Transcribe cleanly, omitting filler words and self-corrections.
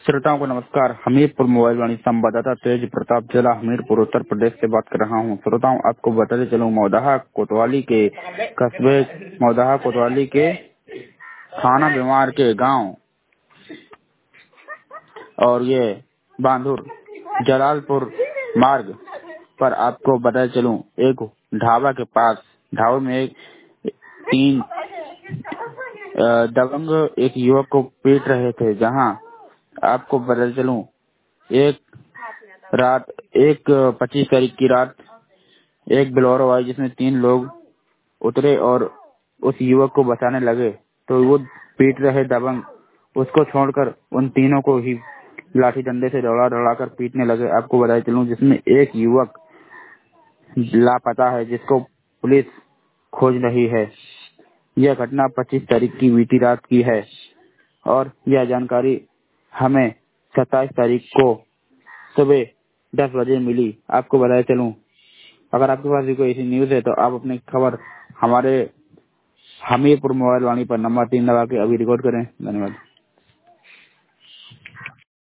श्रोताओं को नमस्कार। हमीरपुर मोबाइल वाणी संवाददाता तेज प्रताप, जिला हमीरपुर, उत्तर प्रदेश से बात कर रहा हूं। श्रोताओं, आपको बताते चलूं, मौदाहा कोतवाली के कस्बे मौदाहा कोतवाली के थाना बीमार के गांव और ये बांधुर जलालपुर मार्ग पर आपको बताते चलूं, एक ढाबा के पास ढाबे में एक तीन दबंग एक युवक को पीट रहे थे। जहां आपको बताते चलूं, एक 25 तारीख की रात एक बोलेरो आई जिसमें 3 लोग उतरे और उस युवक को बचाने लगे तो वो पीट रहे दबंग उसको छोड़कर उन तीनों को ही लाठी डंडे से दौड़ा दौड़ाकर पीटने लगे। आपको बताते चलूं, जिसमें एक युवक लापता है जिसको पुलिस खोज रही है। यह घटना 25 तारीख की बीती रात की है और यह जानकारी हमें 27 तारीख को सुबह 10 बजे मिली। आपको बताते चलूं, अगर आपके पास भी कोई ऐसी न्यूज है तो आप अपनी खबर हमारे हमीरपुर मोबाइल वाणी पर नंबर 3 दबा के अभी रिकॉर्ड करें। धन्यवाद।